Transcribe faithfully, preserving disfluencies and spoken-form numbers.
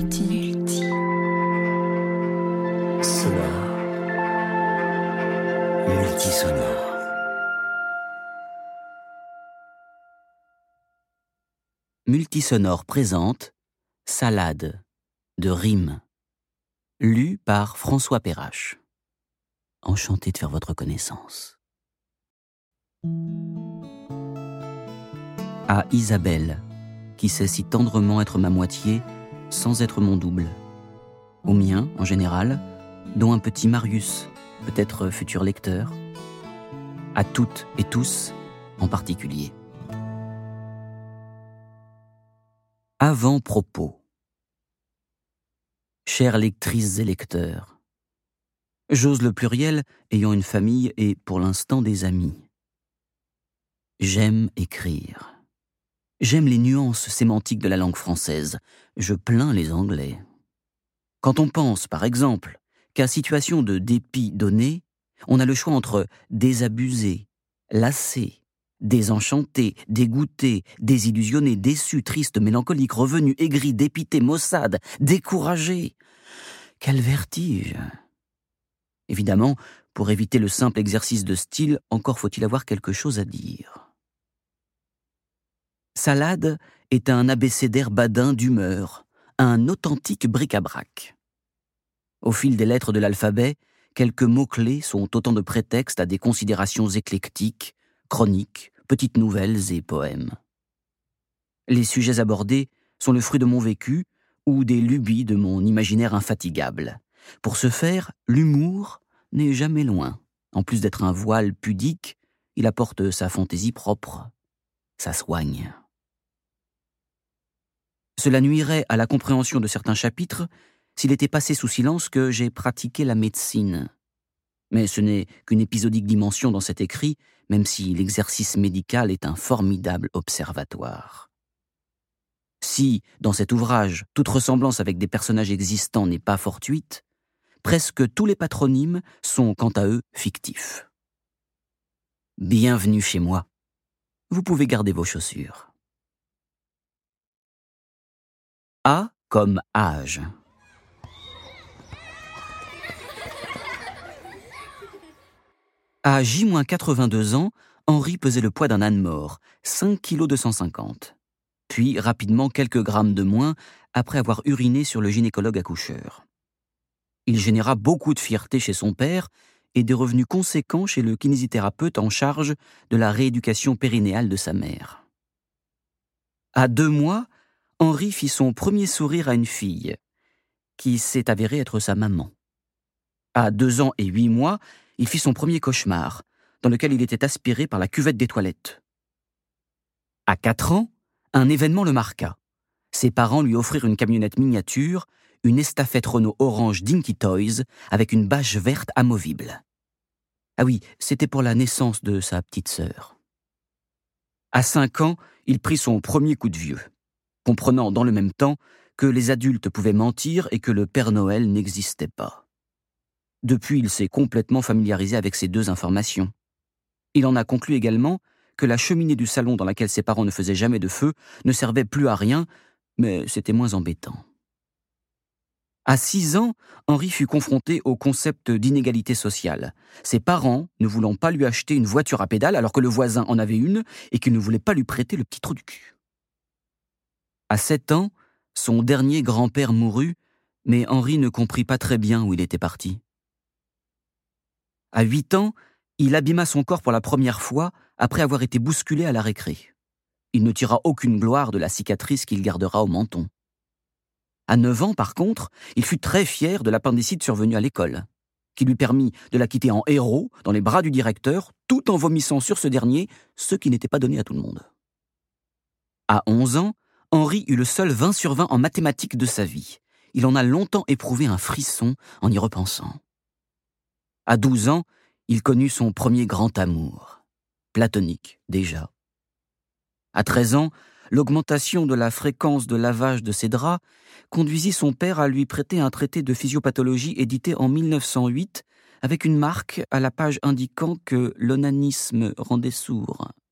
Multi. Multi. Sonore. Multisonore. Multisonore présente Salade de rimes, lu par François Perrache. Enchanté de faire votre connaissance. À Isabelle, qui sait si tendrement être ma moitié sans être mon double. Au mien, en général, dont un petit Marius, peut-être futur lecteur. À toutes et tous, en particulier. Avant-propos. Chères lectrices et lecteurs, j'ose le pluriel ayant une famille et, pour l'instant, des amis. J'aime écrire. J'aime les nuances sémantiques de la langue française. Je plains les Anglais. Quand on pense, par exemple, qu'à situation de dépit donné, on a le choix entre désabusé, lassé, désenchanté, dégoûté, désillusionné, déçu, triste, mélancolique, revenu, aigri, dépité, maussade, découragé. Quel vertige! Évidemment, pour éviter le simple exercice de style, encore faut-il avoir quelque chose à dire. Salade est un abécédaire badin d'humeur, un authentique bric-à-brac. Au fil des lettres de l'alphabet, quelques mots-clés sont autant de prétextes à des considérations éclectiques, chroniques, petites nouvelles et poèmes. Les sujets abordés sont le fruit de mon vécu ou des lubies de mon imaginaire infatigable. Pour ce faire, l'humour n'est jamais loin. En plus d'être un voile pudique, il apporte sa fantaisie propre, sa soigne. Cela nuirait à la compréhension de certains chapitres s'il était passé sous silence que j'ai pratiqué la médecine. Mais ce n'est qu'une épisodique dimension dans cet écrit, même si l'exercice médical est un formidable observatoire. Si, dans cet ouvrage, toute ressemblance avec des personnages existants n'est pas fortuite, presque tous les patronymes sont, quant à eux, fictifs. Bienvenue chez moi. Vous pouvez garder vos chaussures. A comme âge. À J quatre-vingt-deux ans, Henri pesait le poids d'un âne mort, cinq kilos deux cent cinquante. Puis, rapidement, quelques grammes de moins, après avoir uriné sur le gynécologue accoucheur. Il généra beaucoup de fierté chez son père et des revenus conséquents chez le kinésithérapeute en charge de la rééducation périnéale de sa mère. À deux mois, Henri fit son premier sourire à une fille, qui s'est avérée être sa maman. À deux ans et huit mois, il fit son premier cauchemar, dans lequel il était aspiré par la cuvette des toilettes. À quatre ans, un événement le marqua. Ses parents lui offrirent une camionnette miniature, une estafette Renault orange Dinky Toys, avec une bâche verte amovible. Ah oui, c'était pour la naissance de sa petite sœur. À cinq ans, il prit son premier coup de vieux, comprenant dans le même temps que les adultes pouvaient mentir et que le Père Noël n'existait pas. Depuis, il s'est complètement familiarisé avec ces deux informations. Il en a conclu également que la cheminée du salon dans laquelle ses parents ne faisaient jamais de feu ne servait plus à rien, mais c'était moins embêtant. À six ans, Henri fut confronté au concept d'inégalité sociale, ses parents ne voulant pas lui acheter une voiture à pédales alors que le voisin en avait une et qu'il ne voulait pas lui prêter le petit trou du cul. À sept ans, son dernier grand-père mourut, mais Henri ne comprit pas très bien où il était parti. À huit ans, il abîma son corps pour la première fois après avoir été bousculé à la récré. Il ne tira aucune gloire de la cicatrice qu'il gardera au menton. À neuf ans, par contre, il fut très fier de l'appendicite survenu à l'école, qui lui permit de la quitter en héros dans les bras du directeur, tout en vomissant sur ce dernier, ce qui n'était pas donné à tout le monde. À onze ans, Henri eut le seul vingt sur vingt en mathématiques de sa vie. Il en a longtemps éprouvé un frisson en y repensant. À douze ans, il connut son premier grand amour, platonique déjà. À treize ans, l'augmentation de la fréquence de lavage de ses draps conduisit son père à lui prêter un traité de physiopathologie édité en mille neuf cent huit avec une marque à la page indiquant que l'onanisme rendait sourd.